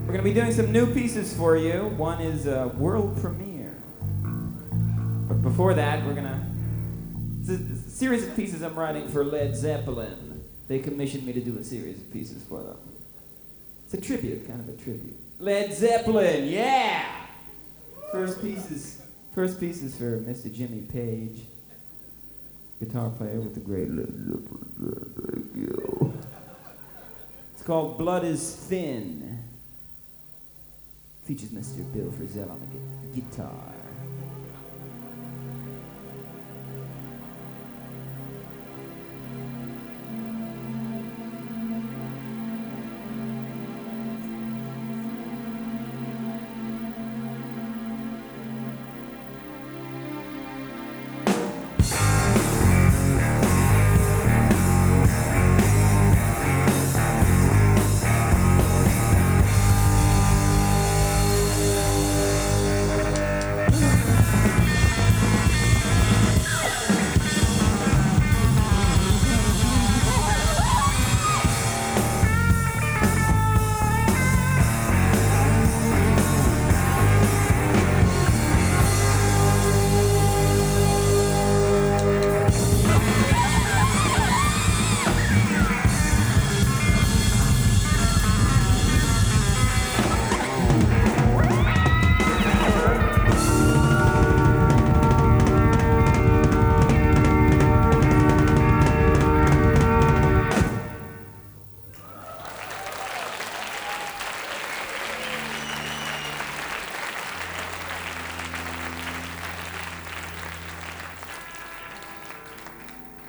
We're going to be doing some new pieces for you. One is a world premiere. But before that, we're going to... It's a series of pieces I'm writing for Led Zeppelin. They commissioned me to do a series of pieces for them. It's a tribute, kind of a tribute. Led Zeppelin, yeah! First piece is for Mr. Jimmy Page, guitar player with the great Led Zeppelin. Thank you. It's called Blood is Thin. Features Mr. Bill Frisell on the guitar.